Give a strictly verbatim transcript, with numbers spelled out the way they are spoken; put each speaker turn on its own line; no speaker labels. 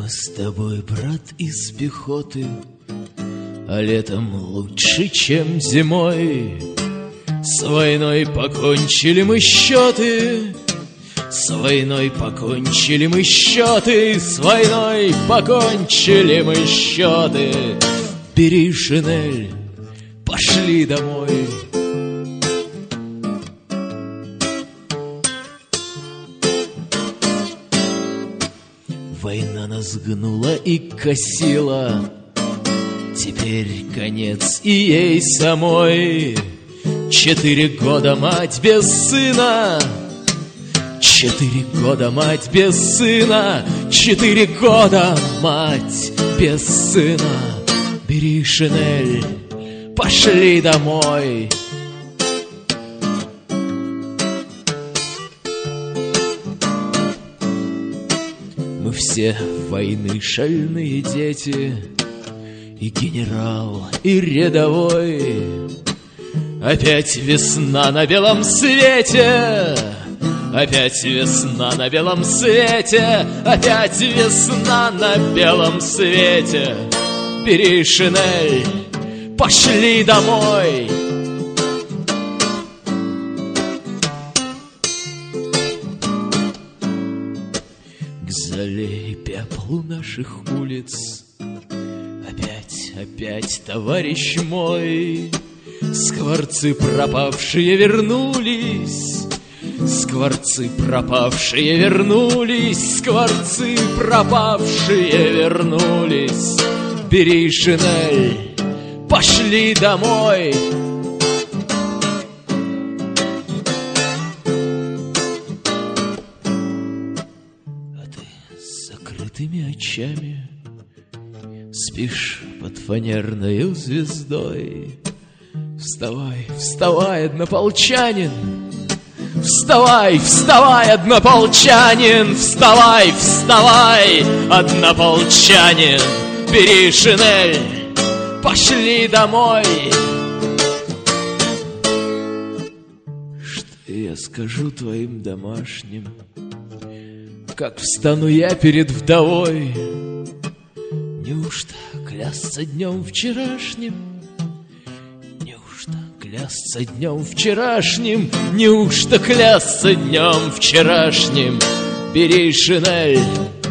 Мы с тобой, брат, из пехоты, а летом лучше, чем зимой. С войной покончили мы счеты, с войной покончили мы счеты, с войной покончили мы счеты. Бери шинель, пошли домой. Война нас гнула и косила, теперь конец и ей самой. Четыре года мать без сына, четыре года мать без сына, четыре года мать без сына. Бери шинель, пошли домой. Мы все войны шальные дети, и генерал, и рядовой. Опять весна на белом свете, опять весна на белом свете, опять весна на белом свете. Бери шинель, пошли домой. К золе и пеплу наших улиц опять, опять, товарищ мой, скворцы пропавшие вернулись, скворцы пропавшие вернулись, скворцы пропавшие вернулись. Бери шинель, пошли домой. А ты с закрытыми очами спишь под фанерною звездой. Вставай, вставай, однополчанин! Вставай, вставай, однополчанин! Вставай, вставай, однополчанин! Бери шинель, пошли домой. Что я скажу твоим домашним, как встану я перед вдовой? Неужто клясться днем вчерашним? Неужто клясться днем вчерашним? Неужто клясться днем вчерашним? Бери шинель,